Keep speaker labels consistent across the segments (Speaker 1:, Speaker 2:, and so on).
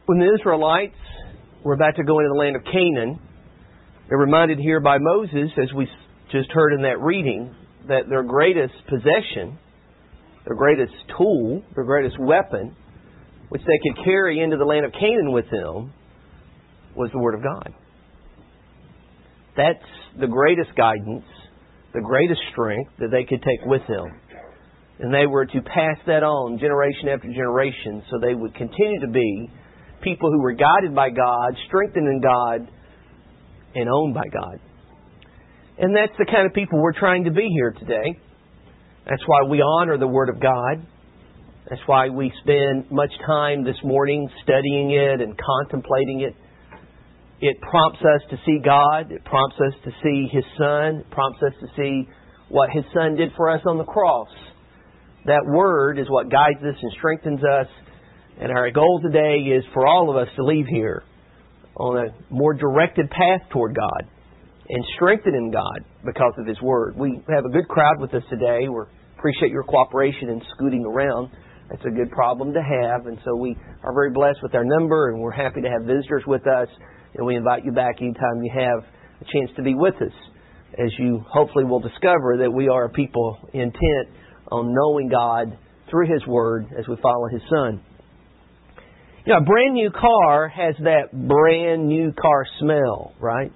Speaker 1: When the Israelites were about to go into the land of Canaan, they're reminded here by Moses, as we just heard in that reading, that their greatest possession, their greatest tool, their greatest weapon, which they could carry into the land of Canaan with them, was the Word of God. That's the greatest guidance, the greatest strength that they could take with them. And they were to pass that on generation after generation so they would continue to be people who were guided by God, strengthened in God, and owned by God. And that's the kind of people we're trying to be here today. That's why we honor the Word of God. That's why we spend much time this morning studying it and contemplating it. It prompts us to see God. It prompts us to see His Son. It prompts us to see what His Son did for us on the cross. That Word is what guides us and strengthens us. And our goal today is for all of us to leave here on a more directed path toward God and strengthened in God because of His Word. We have a good crowd with us today. We appreciate your cooperation in scooting around. That's a good problem to have. And so we are very blessed with our number, and we're happy to have visitors with us. And we invite you back anytime you have a chance to be with us, as you hopefully will discover that we are a people intent on knowing God through His Word as we follow His Son. You know, a brand new car has that brand new car smell, right?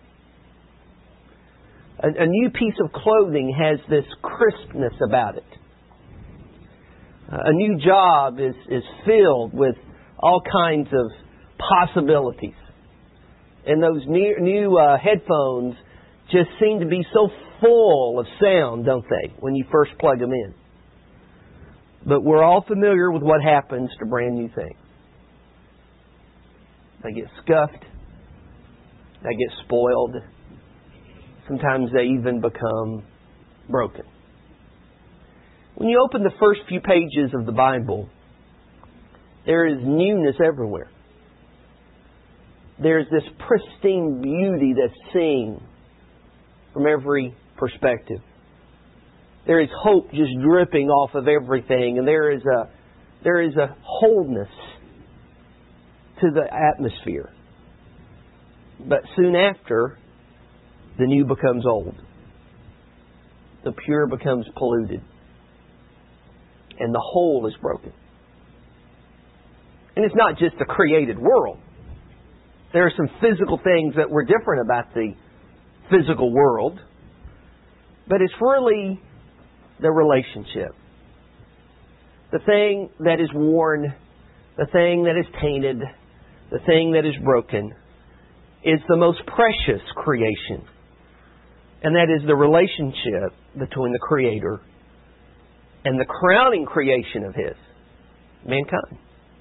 Speaker 1: A new piece of clothing has this crispness about it. A new job is filled with all kinds of possibilities. And those new headphones just seem to be so full of sound, don't they, when you first plug them in? But we're all familiar with what happens to brand new things. They get scuffed. They get spoiled. Sometimes they even become broken. When you open the first few pages of the Bible, there is newness everywhere. There's this pristine beauty that's seen from every perspective. There is hope just dripping off of everything, and there is a wholeness to the atmosphere. But soon after, the new becomes old. The pure becomes polluted. And the whole is broken. And it's not just the created world. There are some physical things that were different about the physical world. But it's really the relationship. The thing that is worn, the thing that is tainted, the thing that is broken is the most precious creation. And that is the relationship between the Creator and the crowning creation of His, mankind.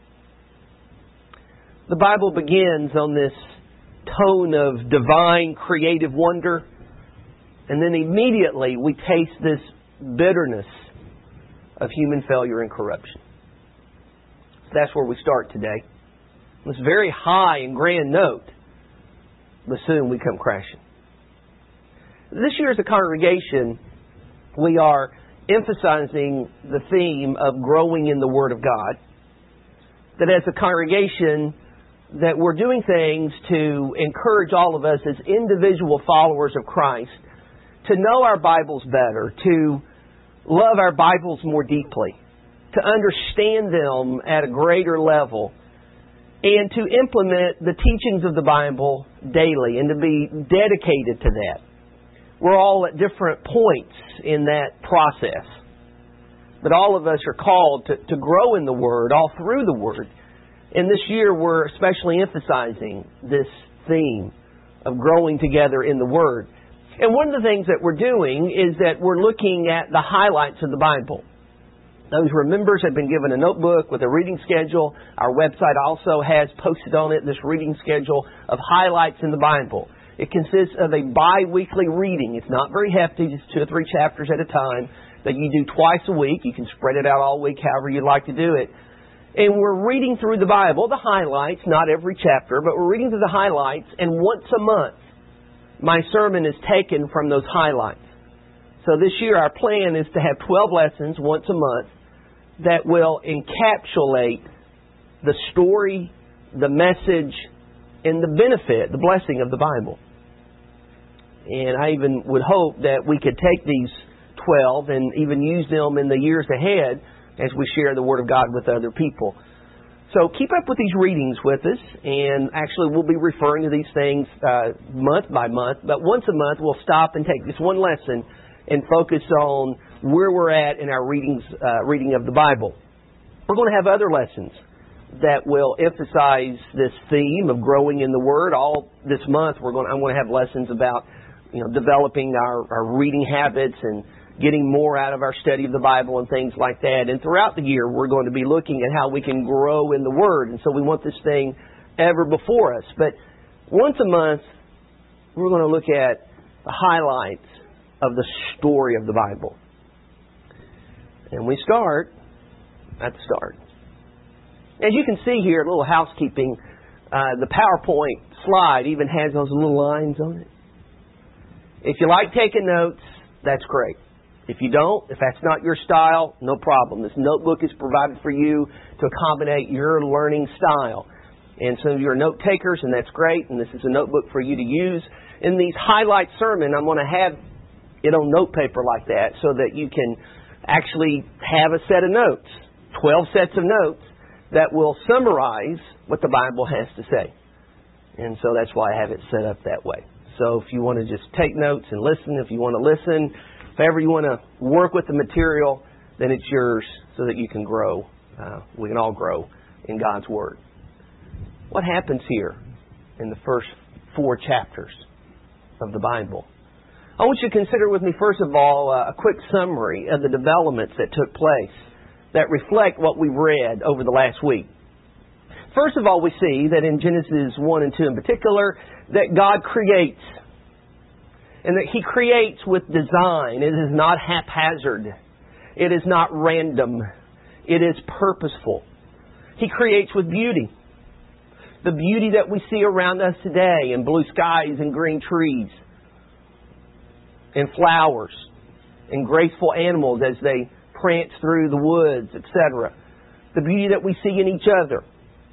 Speaker 1: The Bible begins on this tone of divine creative wonder, and then immediately we taste this bitterness of human failure and corruption. So that's where we start today. This very high and grand note, but soon we come crashing. This year as a congregation, we are emphasizing the theme of growing in the Word of God. That as a congregation, that we're doing things to encourage all of us as individual followers of Christ to know our Bibles better, to love our Bibles more deeply, to understand them at a greater level, and to implement the teachings of the Bible daily and to be dedicated to that. We're all at different points in that process. But all of us are called to grow in the Word, all through the Word. And this year we're especially emphasizing this theme of growing together in the Word. And one of the things that we're doing is that we're looking at the highlights of the Bible. Those who are members have been given a notebook with a reading schedule. Our website also has posted on it this reading schedule of highlights in the Bible. It consists of a bi-weekly reading. It's not very hefty, just 2 or 3 chapters at a time that you do twice a week. You can spread it out all week, however you'd like to do it. And we're reading through the Bible, the highlights, not every chapter, but we're reading through the highlights, and once a month, my sermon is taken from those highlights. So this year our plan is to have 12 lessons once a month that will encapsulate the story, the message and the benefit, the blessing of the Bible. And I even would hope that we could take these 12 and even use them in the years ahead as we share the Word of God with other people. So keep up with these readings with us, and actually we'll be referring to these things month by month, but once a month we'll stop and take this one lesson and focus on where we're at in our reading of the Bible. We're going to have other lessons that will emphasize this theme of growing in the Word. All this month I'm going to have lessons about developing our reading habits and getting more out of our study of the Bible and things like that. And throughout the year, we're going to be looking at how we can grow in the Word. And so we want this thing ever before us. But once a month, we're going to look at the highlights of the story of the Bible. And we start at the start. As you can see here, a little housekeeping, the PowerPoint slide even has those little lines on it. If you like taking notes, that's great. If you don't, if that's not your style, no problem. This notebook is provided for you to accommodate your learning style. And some of you are note takers, and that's great, and this is a notebook for you to use. In these highlight sermon, I'm going to have it on note paper like that so that you can actually have a set of notes, 12 sets of notes, that will summarize what the Bible has to say. And so that's why I have it set up that way. So if you want to just take notes and listen, if you want to listen, if ever you want to work with the material, then it's yours so that you can grow. We can all grow in God's Word. What happens here in the first 4 chapters of the Bible? I want you to consider with me, first of all, a quick summary of the developments that took place that reflect what we've read over the last week. First of all, we see that in Genesis 1 and 2 in particular, that God creates. And that He creates with design. It is not haphazard. It is not random. It is purposeful. He creates with beauty. The beauty that we see around us today in blue skies and green trees, and flowers, and graceful animals as they prance through the woods, etc. The beauty that we see in each other.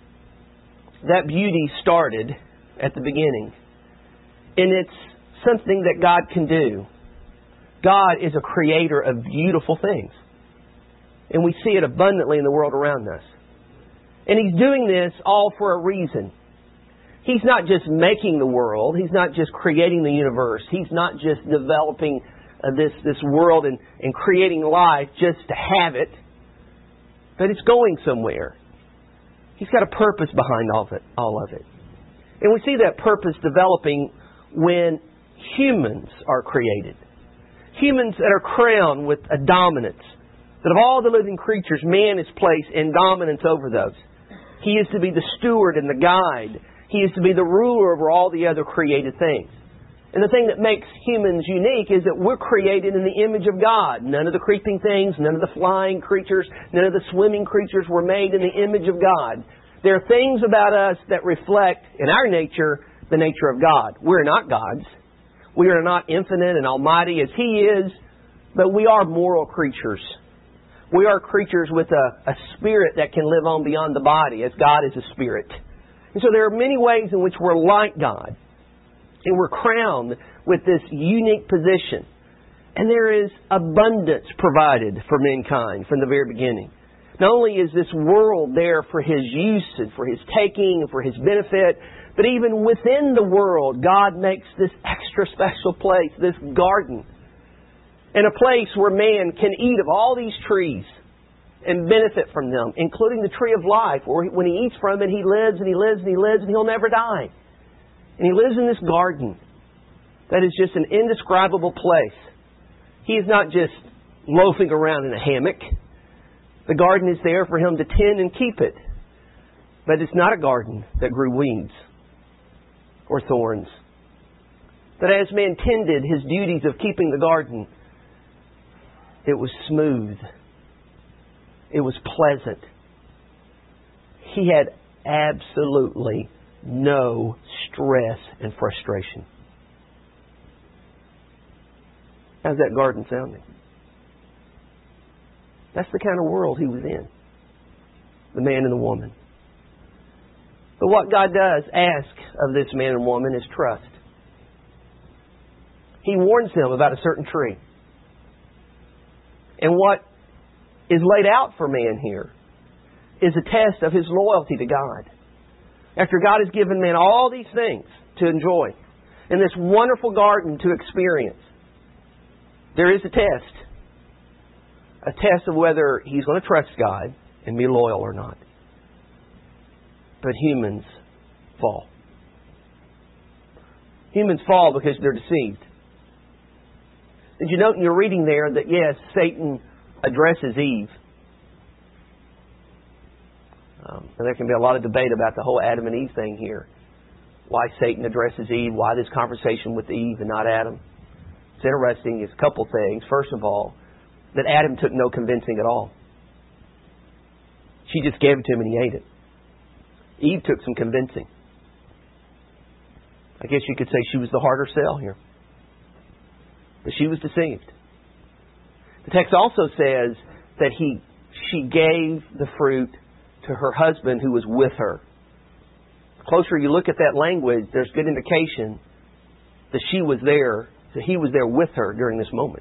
Speaker 1: That beauty started at the beginning. And it's something that God can do. God is a creator of beautiful things. And we see it abundantly in the world around us. And He's doing this all for a reason. He's not just making the world. He's not just creating the universe. He's not just developing this world and creating life just to have it. But it's going somewhere. He's got a purpose behind all of it. And we see that purpose developing when humans are created. Humans that are crowned with a dominance. That of all the living creatures, man is placed in dominance over those. He is to be the steward and the guide. He is to be the ruler over all the other created things. And the thing that makes humans unique is that we're created in the image of God. None of the creeping things, none of the flying creatures, none of the swimming creatures were made in the image of God. There are things about us that reflect, in our nature, the nature of God. We're not gods. We are not infinite and almighty as He is, but we are moral creatures. We are creatures with a spirit that can live on beyond the body, as God is a spirit. And so there are many ways in which we're like God. And we're crowned with this unique position. And there is abundance provided for mankind from the very beginning. Not only is this world there for His use and for His taking and for His benefit, but even within the world, God makes this extra special place, this garden. And a place where man can eat of all these trees and benefit from them, including the tree of life, where when he eats from it, he lives and he lives and he lives and he'll never die. And he lives in this garden that is just an indescribable place. He is not just loafing around in a hammock. The garden is there for him to tend and keep it. But it's not a garden that grew weeds or thorns. That as man tended his duties of keeping the garden, it was smooth. It was pleasant. He had absolutely no stress and frustration. How's that garden sounding? That's the kind of world he was in. The man and the woman. But what God does ask of this man and woman is trust. He warns them about a certain tree. And what is laid out for man here is a test of his loyalty to God. After God has given man all these things to enjoy, and this wonderful garden to experience, there is a test. A test of whether he's going to trust God and be loyal or not. But humans fall. Humans fall because they're deceived. Did you note in your reading there that, yes, Satan addresses Eve? And there can be a lot of debate about the whole Adam and Eve thing here. Why Satan addresses Eve, why this conversation with Eve and not Adam. It's interesting. It's a couple things. First of all, that Adam took no convincing at all. She just gave it to him and he ate it. Eve took some convincing. I guess you could say she was the harder sell here. But she was deceived. The text also says that she gave the fruit to her husband who was with her. The closer you look at that language, there's good indication that she was there, that he was there with her during this moment.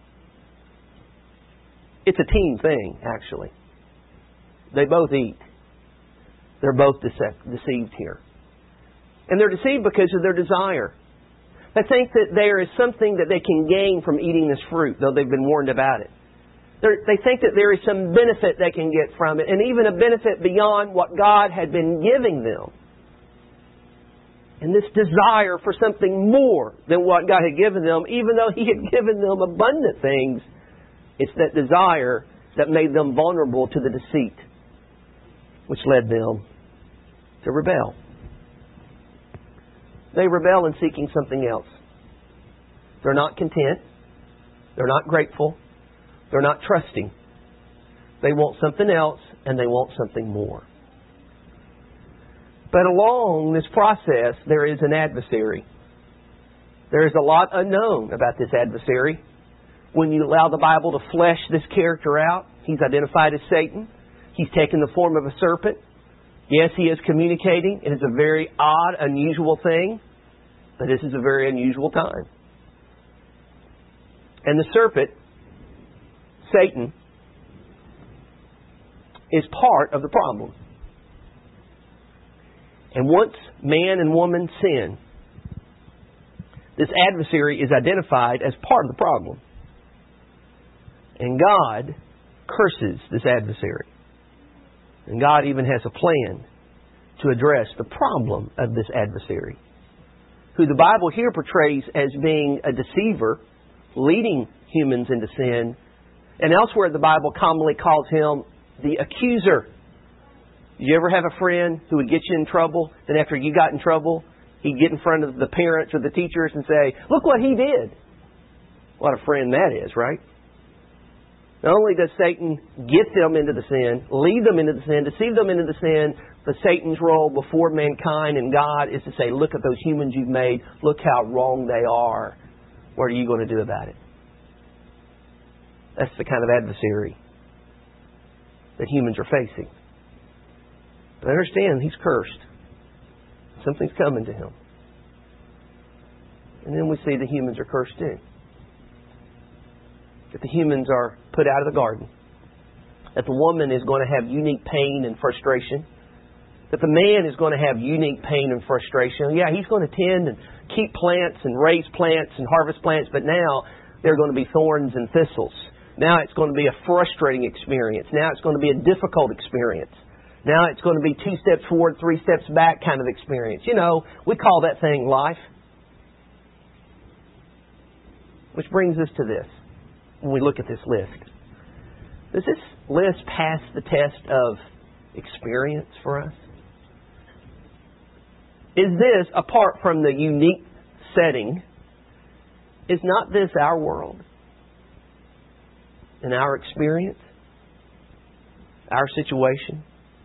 Speaker 1: It's a team thing, actually. They both eat. They're both deceived here. And they're deceived because of their desire. They think that there is something that they can gain from eating this fruit, though they've been warned about it. They think that there is some benefit they can get from it, and even a benefit beyond what God had been giving them. And this desire for something more than what God had given them, even though He had given them abundant things, it's that desire that made them vulnerable to the deceit, which led them to rebel. They rebel in seeking something else. They're not content. They're not grateful. They're not trusting. They want something else, and they want something more. But along this process, there is an adversary. There is a lot unknown about this adversary. When you allow the Bible to flesh this character out, he's identified as Satan. He's taken the form of a serpent. Yes, he is communicating. It is a very odd, unusual thing. But this is a very unusual time. And the serpent, Satan, is part of the problem. And once man and woman sin, this adversary is identified as part of the problem. And God curses this adversary. And God even has a plan to address the problem of this adversary, who the Bible here portrays as being a deceiver, leading humans into sin. And elsewhere the Bible commonly calls him the accuser. Did you ever have a friend who would get you in trouble, then after you got in trouble, he'd get in front of the parents or the teachers and say, "Look what he did." What a friend that is, right? Not only does Satan get them into the sin, lead them into the sin, deceive them into the sin, but Satan's role before mankind and God is to say, look at those humans you've made, look how wrong they are. What are you going to do about it? That's the kind of adversary that humans are facing. But understand, he's cursed. Something's coming to him. And then we see the humans are cursed too. That the humans are put out of the garden. That the woman is going to have unique pain and frustration. That the man is going to have unique pain and frustration. Yeah, he's going to tend and keep plants and raise plants and harvest plants, but now they're going to be thorns and thistles. Now it's going to be a frustrating experience. Now it's going to be a difficult experience. Now it's going to be 2 steps forward, 3 steps back kind of experience. You know, we call that thing life. Which brings us to this. When we look at this list, does this list pass the test of experience for us? Is this, apart from the unique setting, is not this our world? And our experience? Our situation?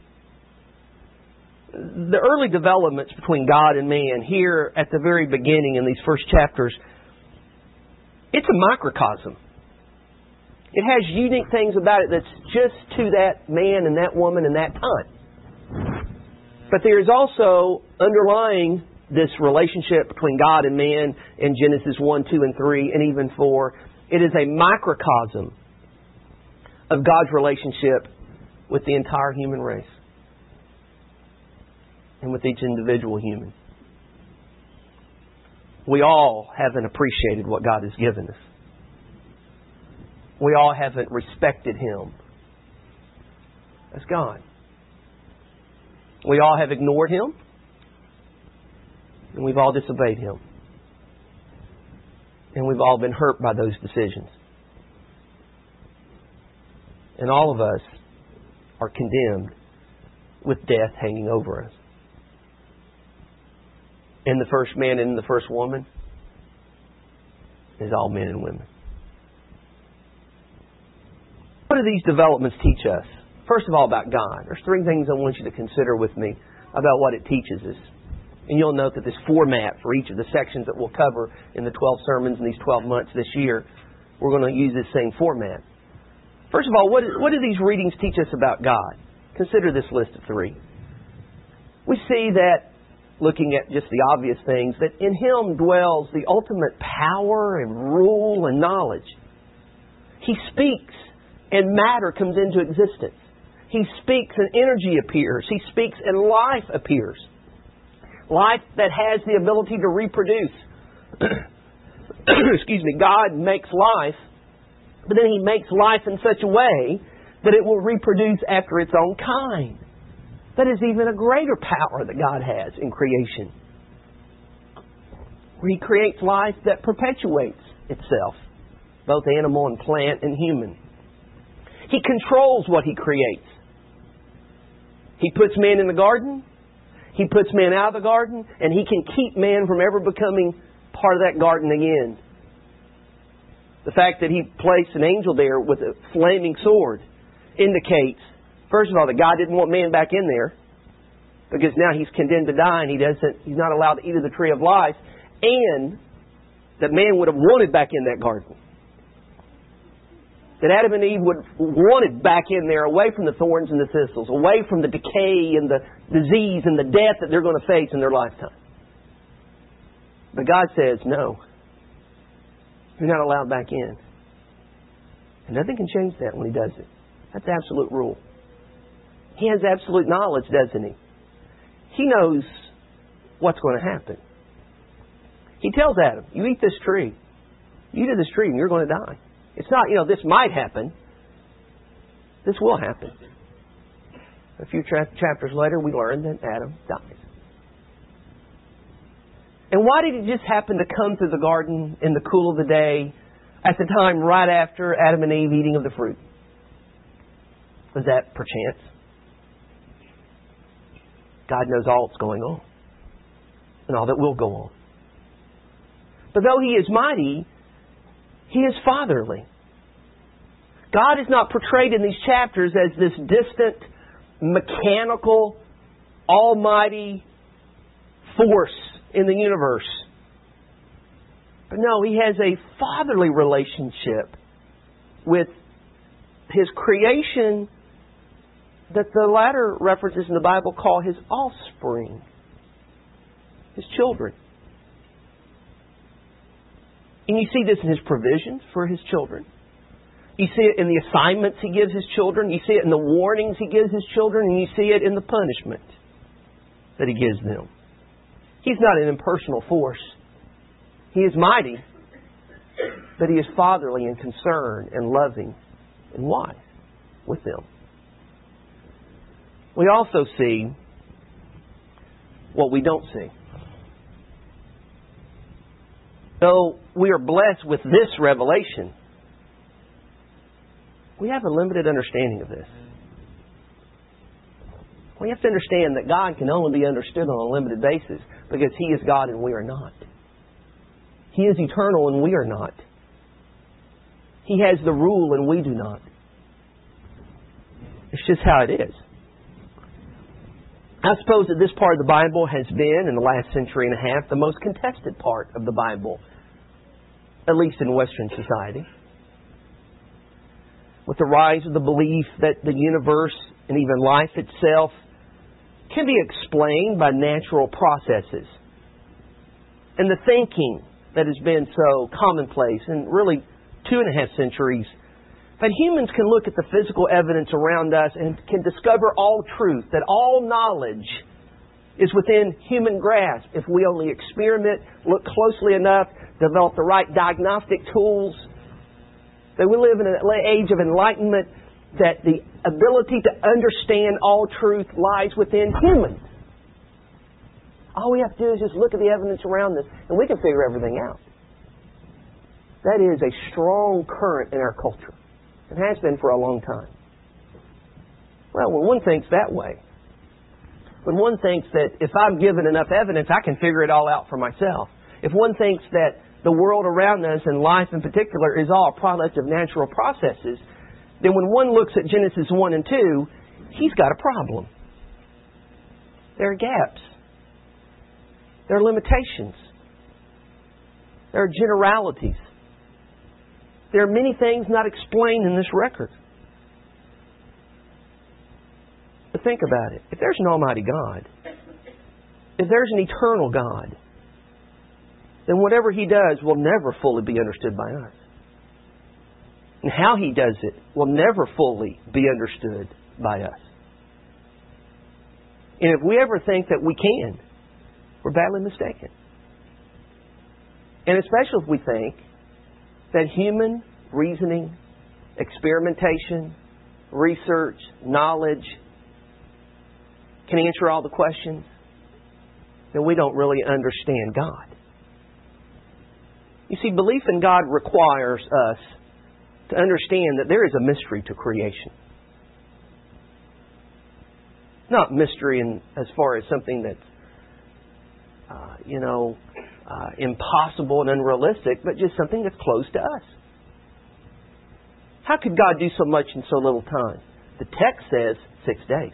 Speaker 1: The early developments between God and man here at the very beginning in these first chapters, it's a microcosm. It has unique things about it that's just to that man and that woman and that time. But there is also underlying this relationship between God and man in Genesis 1, 2, and 3, and even 4. It is a microcosm of God's relationship with the entire human race and with each individual human. We all haven't appreciated what God has given us. We all haven't respected Him as God. We all have ignored Him, and we've all disobeyed Him. And we've all been hurt by those decisions. And all of us are condemned with death hanging over us. And the first man and the first woman is all men and women. What do these developments teach us? First of all, about God. There's three things I want you to consider with me about what it teaches us. And you'll note that this format for each of the sections that we'll cover in the 12 sermons in these 12 months this year, we're going to use this same format. First of all, what do these readings teach us about God? Consider this list of three. We see that, looking at just the obvious things, that in Him dwells the ultimate power and rule and knowledge. He speaks and matter comes into existence. He speaks and energy appears. He speaks and life appears. Life that has the ability to reproduce. Excuse me. God makes life, but then He makes life in such a way that it will reproduce after its own kind. That is even a greater power that God has in creation. Where He creates life that perpetuates itself, both animal and plant and human. He controls what He creates. He puts man in the garden. He puts man out of the garden. And He can keep man from ever becoming part of that garden again. The fact that He placed an angel there with a flaming sword indicates, first of all, that God didn't want man back in there. Because now he's condemned to die and he's not allowed to eat of the tree of life. And that man would have wanted back in that garden. That Adam and Eve would have wanted back in there, away from the thorns and the thistles, away from the decay and the disease and the death that they're going to face in their lifetime. But God says, no. You're not allowed back in. And nothing can change that when He does it. That's absolute rule. He has absolute knowledge, doesn't He? He knows what's going to happen. He tells Adam, you eat this tree. You eat of this tree and you're going to die. It's not, this might happen. This will happen. A few chapters later, we learn that Adam dies. And why did He just happen to come through the garden in the cool of the day at the time right after Adam and Eve eating of the fruit? Was that perchance? God knows all that's going on and all that will go on. But though He is mighty, He is fatherly. God is not portrayed in these chapters as this distant, mechanical, almighty force in the universe. But no, He has a fatherly relationship with His creation that the latter references in the Bible call His offspring, His children. And you see this in His provisions for His children. You see it in the assignments He gives His children. You see it in the warnings He gives His children. And you see it in the punishment that He gives them. He's not an impersonal force. He is mighty, but He is fatherly and concerned and loving and wise with them. We also see what we don't see. Though we are blessed with this revelation, we have a limited understanding of this. We have to understand that God can only be understood on a limited basis because He is God and we are not. He is eternal and we are not. He has the rule and we do not. It's just how it is. I suppose that this part of the Bible has been, in the last century and a half, the most contested part of the Bible, at least in Western society. With the rise of the belief that the universe and even life itself can be explained by natural processes. And the thinking that has been so commonplace in really 2.5 centuries, that humans can look at the physical evidence around us and can discover all truth, that all knowledge is within human grasp if we only experiment, look closely enough, develop the right diagnostic tools. That we live in an age of enlightenment, that the ability to understand all truth lies within humans. All we have to do is just look at the evidence around us and we can figure everything out. That is a strong current in our culture. It has been for a long time. Well, when one thinks that way, when one thinks that if I'm given enough evidence, I can figure it all out for myself. If one thinks that the world around us and life in particular is all a product of natural processes, then when one looks at Genesis 1 and 2, he's got a problem. There are gaps. There are limitations. There are generalities. There are many things not explained in this record. But think about it. If there's an Almighty God, if there's an eternal God, then whatever He does will never fully be understood by us. And how He does it will never fully be understood by us. And if we ever think that we can, we're badly mistaken. And especially if we think that human reasoning, experimentation, research, knowledge can answer all the questions, then we don't really understand God. You see, belief in God requires us to understand that there is a mystery to creation. Not mystery as far as something that's, impossible and unrealistic, but just something that's close to us. How could God do so much in so little time? The text says 6 days.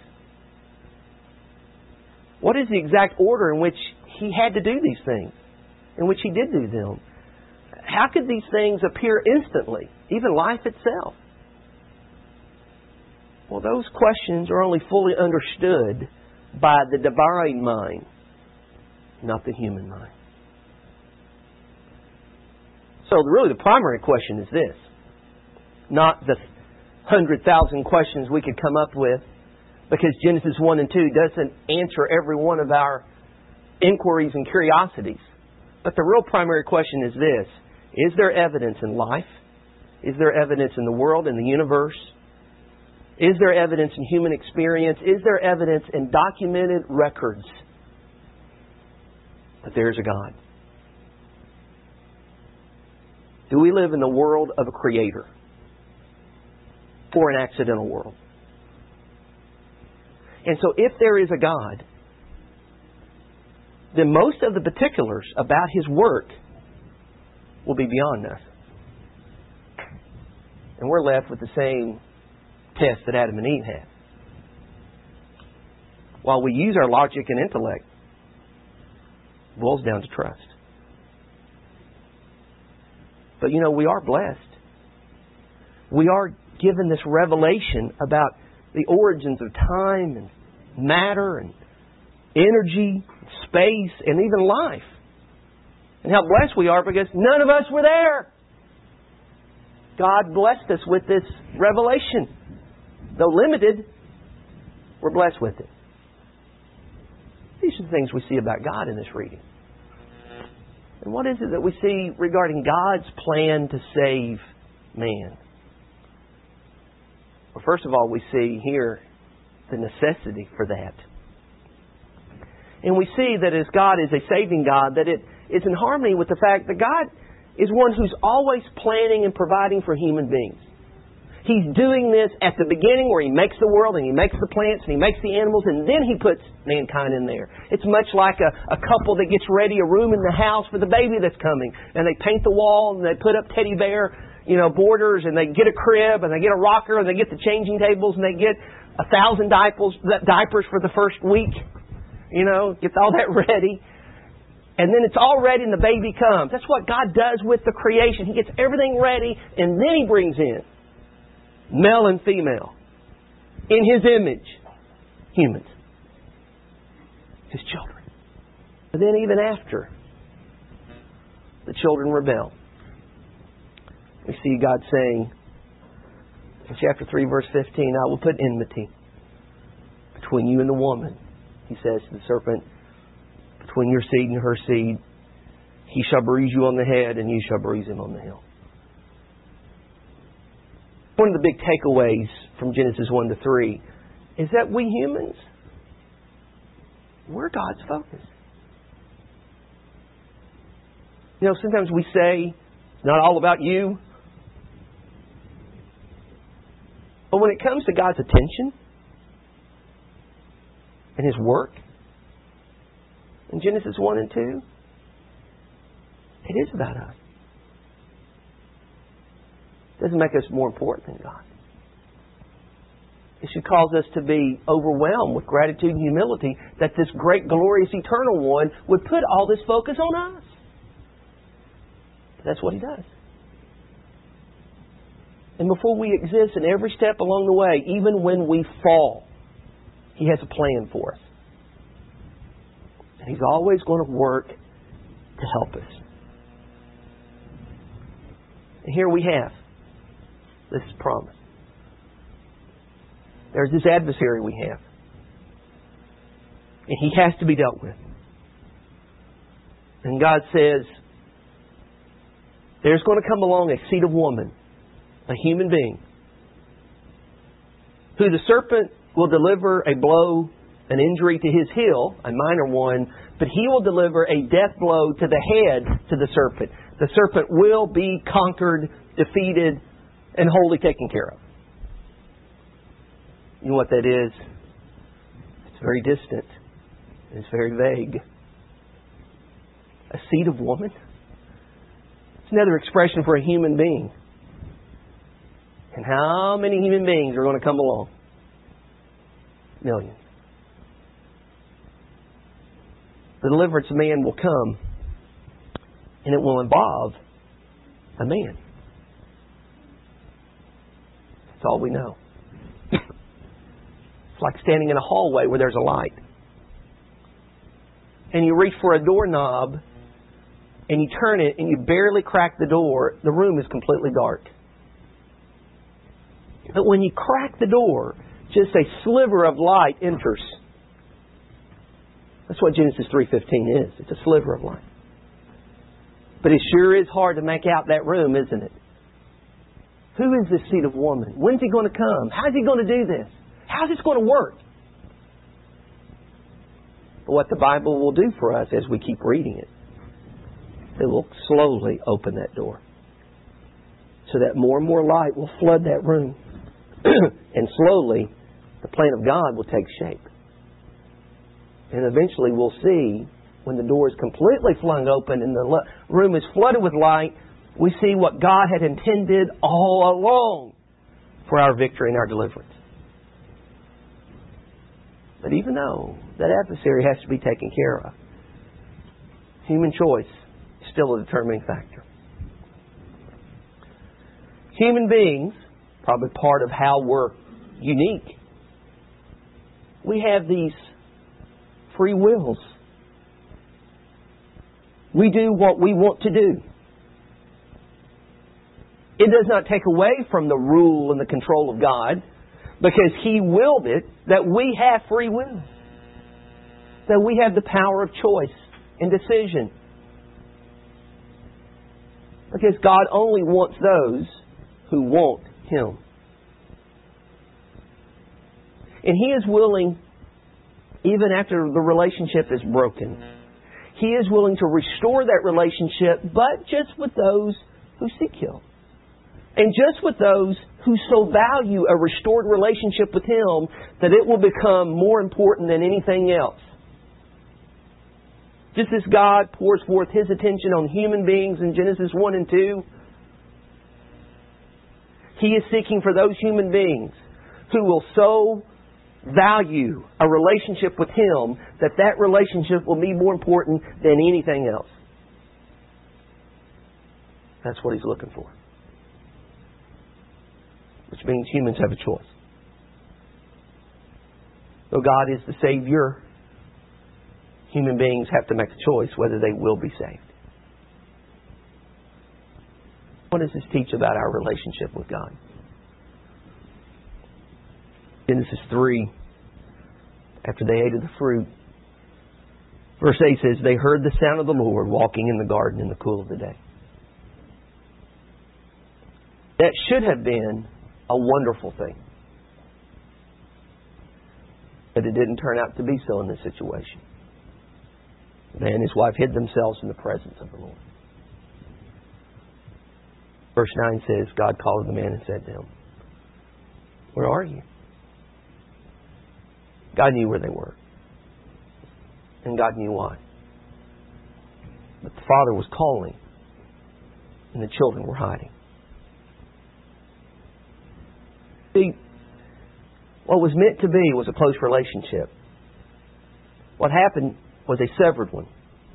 Speaker 1: What is the exact order in which He had to do these things? In which He did do them? How could these things appear instantly? Even life itself? Well, those questions are only fully understood by the divine mind, not the human mind. So really the primary question is this. Not the 100,000 questions we could come up with, because Genesis 1 and 2 doesn't answer every one of our inquiries and curiosities. But the real primary question is this. Is there evidence in life? Is there evidence in the world, in the universe? Is there evidence in human experience? Is there evidence in documented records that there is a God? Do we live in the world of a creator or an accidental world? And so if there is a God, then most of the particulars about His work will be beyond us. And we're left with the same test that Adam and Eve had. While we use our logic and intellect, it boils down to trust. But we are blessed. We are given this revelation about the origins of time and matter and energy, space, and even life. And how blessed we are because none of us were there. God blessed us with this revelation. Though limited, we're blessed with it. These are the things we see about God in this reading. And what is it that we see regarding God's plan to save man? Well, first of all, we see here the necessity for that. And we see that as God is a saving God, that it is in harmony with the fact that God is one who's always planning and providing for human beings. He's doing this at the beginning where He makes the world and He makes the plants and He makes the animals, and then He puts mankind in there. It's much like a couple that gets ready a room in the house for the baby that's coming. And they paint the wall and they put up teddy bear borders, and they get a crib and they get a rocker and they get the changing tables and they get 1,000 diapers for the first week. Gets all that ready. And then it's all ready and the baby comes. That's what God does with the creation. He gets everything ready and then He brings in male and female in His image, humans. His children. And then even after the children rebel, we see God saying in chapter 3, verse 15, I will put enmity between you and the woman. He says to the serpent, between your seed and her seed, he shall bruise you on the head and you shall bruise him on the heel. One of the big takeaways from Genesis 1 to 3 is that we humans, we're God's focus. You know, sometimes we say, it's not all about you. But when it comes to God's attention and His work in Genesis 1 and 2, it is about us. It doesn't make us more important than God. It should cause us to be overwhelmed with gratitude and humility that this great, glorious, eternal One would put all this focus on us. But that's what He does. And before we exist in every step along the way, even when we fall, He has a plan for us. And He's always going to work to help us. And here we have this promise. There's this adversary we have. And he has to be dealt with. And God says, there's going to come along a seed of woman, a human being, who the serpent will deliver a blow, an injury to his heel, a minor one, but he will deliver a death blow to the head to the serpent. The serpent will be conquered, defeated, and wholly taken care of. You know what that is? It's very distant. It's very vague. A seed of woman? It's another expression for a human being. And how many human beings are going to come along? Millions. The deliverance of man will come, and it will involve a man. That's all we know. It's like standing in a hallway where there's a light. And you reach for a doorknob, and you turn it, and you barely crack the door. The room is completely dark. But when you crack the door, just a sliver of light enters. That's what Genesis 3:15 is. It's a sliver of light. But it sure is hard to make out that room, isn't it? Who is this seed of woman? When's He going to come? How's He going to do this? How's this going to work? But what the Bible will do for us as we keep reading it, it will slowly open that door so that more and more light will flood that room. And slowly, the plan of God will take shape. And eventually we'll see, when the door is completely flung open and the room is flooded with light, we see what God had intended all along for our victory and our deliverance. But even though that adversary has to be taken care of, human choice is still a determining factor. Human beings, probably part of how we're unique, we have these free wills. We do what we want to do. It does not take away from the rule and the control of God, because He willed it that we have free will. That we have the power of choice and decision. Because God only wants those who want Him. And He is willing, even after the relationship is broken, He is willing to restore that relationship, but just with those who seek Him. And just with those who so value a restored relationship with Him that it will become more important than anything else. Just as God pours forth His attention on human beings in Genesis 1 and 2, He is seeking for those human beings who will so value a relationship with Him that that relationship will be more important than anything else. That's what He's looking for. Which means humans have a choice. Though God is the Savior, human beings have to make a choice whether they will be saved. What does this teach about our relationship with God? Genesis 3, after they ate of the fruit, verse 8 says, they heard the sound of the Lord walking in the garden in the cool of the day. That should have been a wonderful thing. But it didn't turn out to be so in this situation. The man and his wife hid themselves in the presence of the Lord. Verse 9 says, God called the man and said to him, where are you? God knew where they were. And God knew why. But the father was calling, and the children were hiding. See, what was meant to be was a close relationship. What happened was a severed one.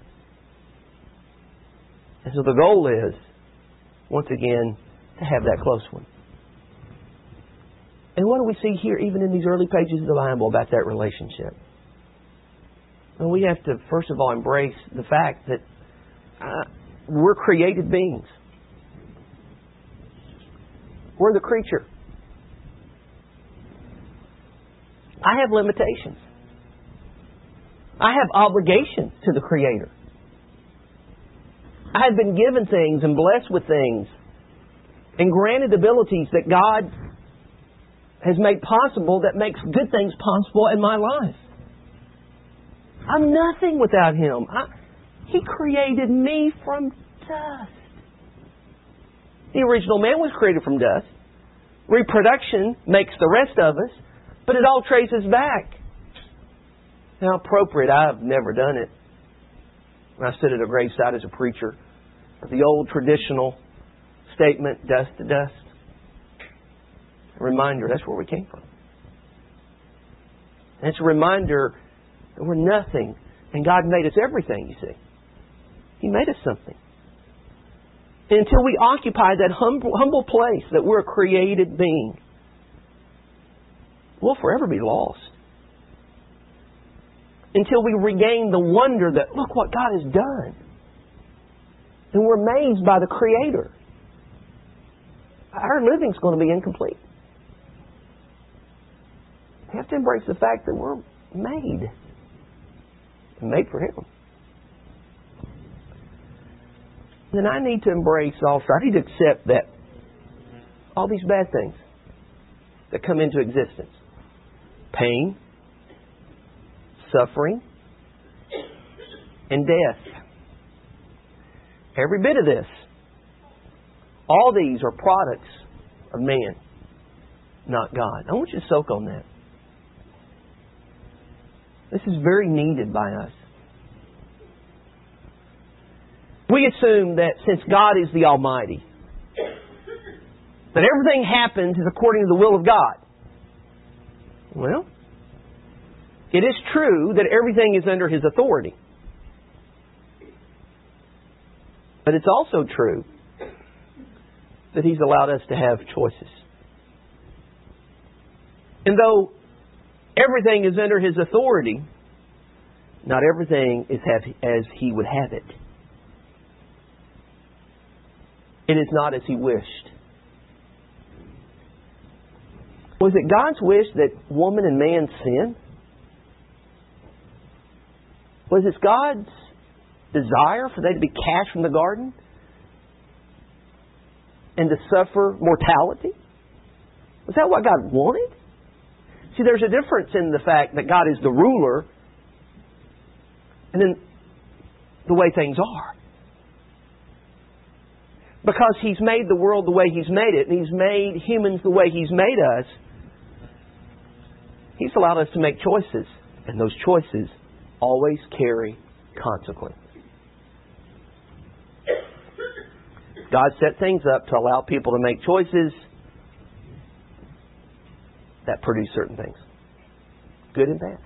Speaker 1: And so the goal is, once again, to have that close one. And what do we see here, even in these early pages of the Bible, about that relationship? Well, we have to, first of all, embrace the fact that we're created beings. We're the creature. I have limitations. I have obligations to the Creator. I have been given things and blessed with things and granted abilities that God has made possible that makes good things possible in my life. I'm nothing without Him. He created me from dust. The original man was created from dust. Reproduction makes the rest of us, but it all traces back. How appropriate. I've never done it. When I stood at a graveside as a preacher, the old traditional statement, dust to dust. A reminder, that's where we came from. And it's a reminder that we're nothing, and God made us everything, you see. He made us something. And until we occupy that humble place that we're a created being, we'll forever be lost. Until we regain the wonder that, look what God has done. And we're amazed by the Creator. Our living's going to be incomplete. We have to embrace the fact that we're made. And made for Him. Then I need to embrace also, I need to accept that all these bad things that come into existence, pain, suffering, and death, every bit of this, all these are products of man, not God. I want you to soak on that. This is very needed by us. We assume that since God is the Almighty, that everything happens is according to the will of God. Well, it is true that everything is under His authority. But it's also true that He's allowed us to have choices. And though everything is under His authority, not everything is as He would have it. It is not as He wished. Was it God's wish that woman and man sin? Was it God's desire for them to be cast from the garden and to suffer mortality? Was that what God wanted? See, there's a difference in the fact that God is the ruler and then the way things are. Because He's made the world the way He's made it, and He's made humans the way He's made us, He's allowed us to make choices. And those choices always carry consequences. God set things up to allow people to make choices that produce certain things. Good and bad.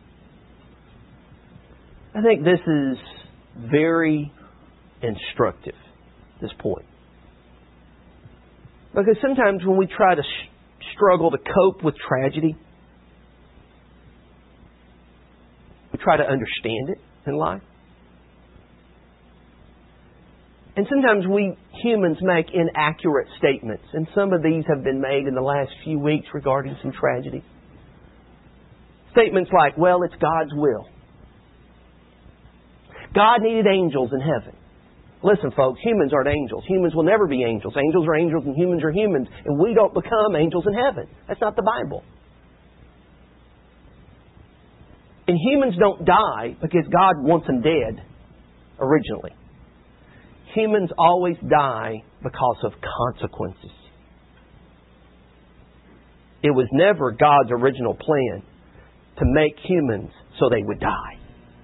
Speaker 1: I think this is very instructive, this point. Because sometimes when we try to struggle to cope with tragedy, we try to understand it. in life? And sometimes we humans make inaccurate statements, and some of these have been made in the last few weeks regarding some tragedy. Statements like, well, it's God's will. God needed angels in heaven. Listen, folks, humans aren't angels. Humans will never be angels. Angels are angels and humans are humans. And we don't become angels in heaven. That's not the Bible. And humans don't die because God wants them dead originally. Humans always die because of consequences. It was never God's original plan to make humans so they would die.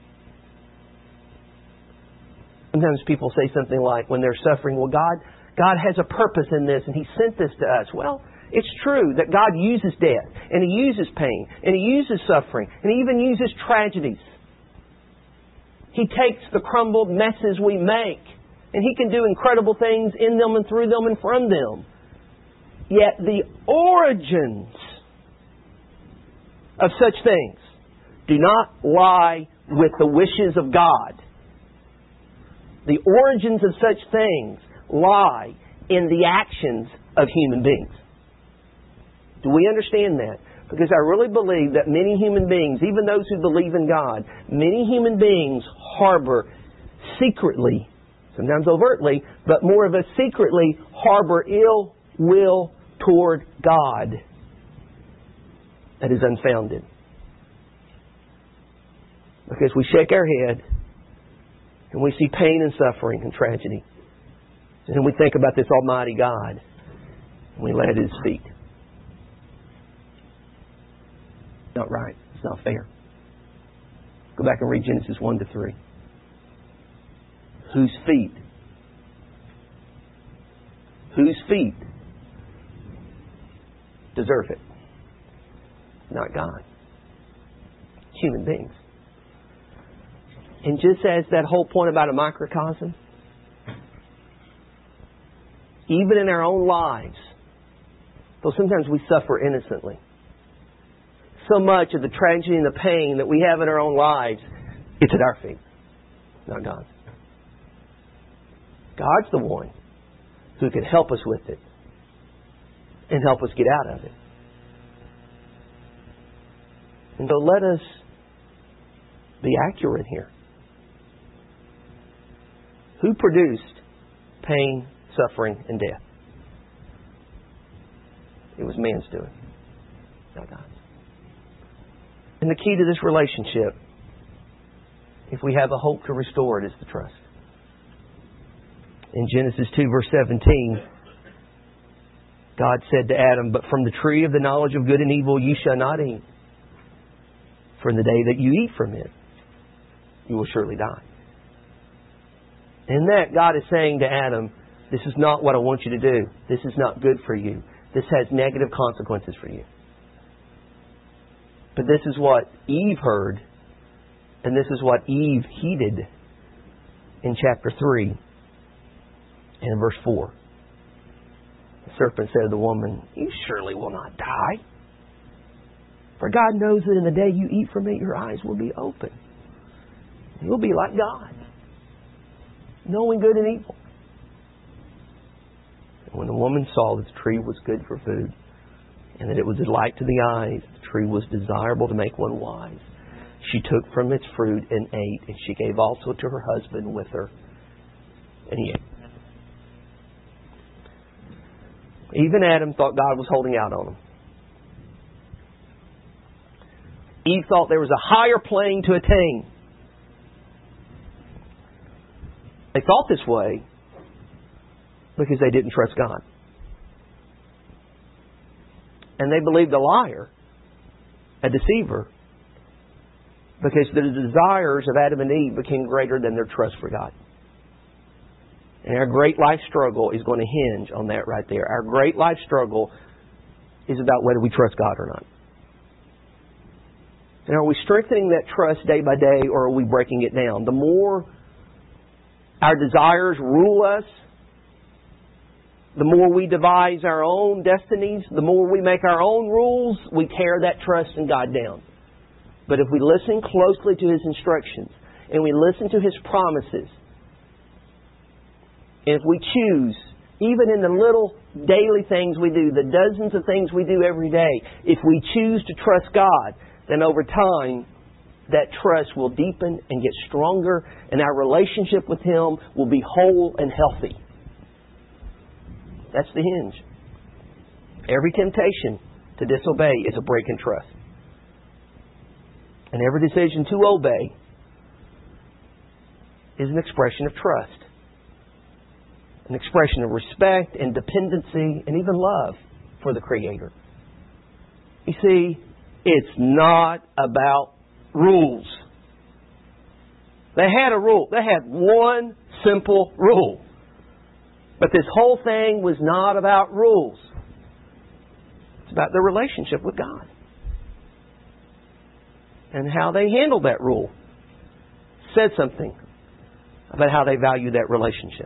Speaker 1: Sometimes people say something like, when they're suffering, well, God has a purpose in this and He sent this to us. Well, it's true that God uses death, and He uses pain, and He uses suffering, and He even uses tragedies. He takes the crumbled messes we make, and He can do incredible things in them and through them and from them. Yet the origins of such things do not lie with the wishes of God. The origins of such things lie in the actions of human beings. Do we understand that? Because I really believe that many human beings, even those who believe in God, many human beings harbor secretly, sometimes overtly, but more of a secretly harbor ill will toward God that is unfounded. Because we shake our head and we see pain and suffering and tragedy. And then we think about this Almighty God and we lay it at His feet. It's not right. It's not fair. Go back and read Genesis 1-3. Whose feet? Whose feet deserve it? Not God. Human beings. And just as that whole point about a microcosm, even in our own lives, though sometimes we suffer innocently, so much of the tragedy and the pain that we have in our own lives, it's at our feet, not God's. God's the one who can help us with it and help us get out of it. And so let us be accurate here. Who produced pain, suffering, and death? It was man's doing, not God's. And the key to this relationship, if we have a hope to restore it, is the trust. In Genesis 2, verse 17, God said to Adam, "But from the tree of the knowledge of good and evil you shall not eat. For in the day that you eat from it, you will surely die." In that, God is saying to Adam, this is not what I want you to do. This is not good for you. This has negative consequences for you. But this is what Eve heard, and this is what Eve heeded in chapter 3 and verse 4. The serpent said to the woman, "You surely will not die. For God knows that in the day you eat from it, your eyes will be open. You'll be like God, knowing good and evil." And when the woman saw that the tree was good for food, and that it was a light to the eyes, the tree was desirable to make one wise, she took from its fruit and ate, and she gave also to her husband with her, and he ate. Even Adam thought God was holding out on him. Eve thought there was a higher plane to attain. They thought this way because they didn't trust God. And they believed a liar, a deceiver, because the desires of Adam and Eve became greater than their trust for God. And our great life struggle is going to hinge on that right there. Our great life struggle is about whether we trust God or not. And are we strengthening that trust day by day, or are we breaking it down? The more our desires rule us, the more we devise our own destinies, the more we make our own rules, we tear that trust in God down. But if we listen closely to His instructions, and we listen to His promises, and if we choose, even in the little daily things we do, the dozens of things we do every day, if we choose to trust God, then over time, that trust will deepen and get stronger, and our relationship with Him will be whole and healthy. That's the hinge. Every temptation to disobey is a break in trust. And every decision to obey is an expression of trust. An expression of respect and dependency and even love for the Creator. You see, it's not about rules. They had a rule. They had one simple rule. But this whole thing was not about rules. It's about their relationship with God. And how they handled that rule said something about how they value that relationship.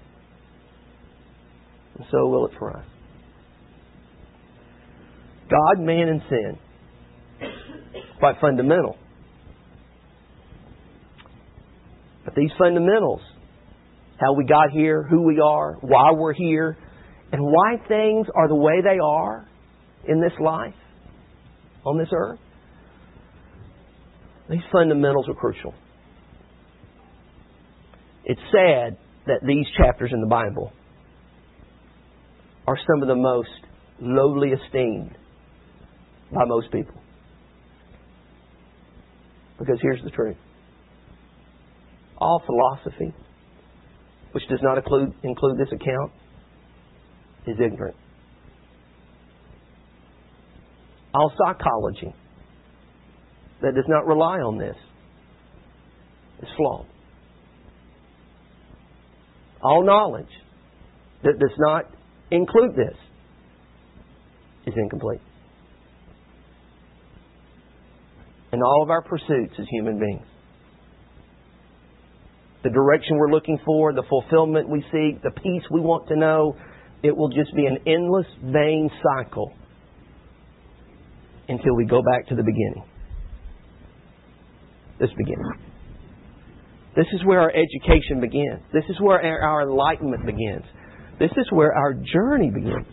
Speaker 1: And so will it for us. God, man, and sin. Quite fundamental. But these fundamentals, how we got here, who we are, why we're here, and why things are the way they are in this life, on this earth, these fundamentals are crucial. It's sad that these chapters in the Bible are some of the most lowly esteemed by most people. Because here's the truth. All philosophy, which does not include this account, is ignorant. All psychology that does not rely on this is flawed. All knowledge that does not include this is incomplete. In all of our pursuits as human beings, the direction we're looking for, the fulfillment we seek, the peace we want to know, it will just be an endless, vain cycle until we go back to the beginning. This beginning. This is where our education begins. This is where our enlightenment begins. This is where our journey begins.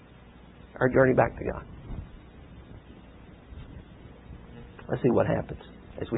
Speaker 1: Our journey back to God. Let's see what happens.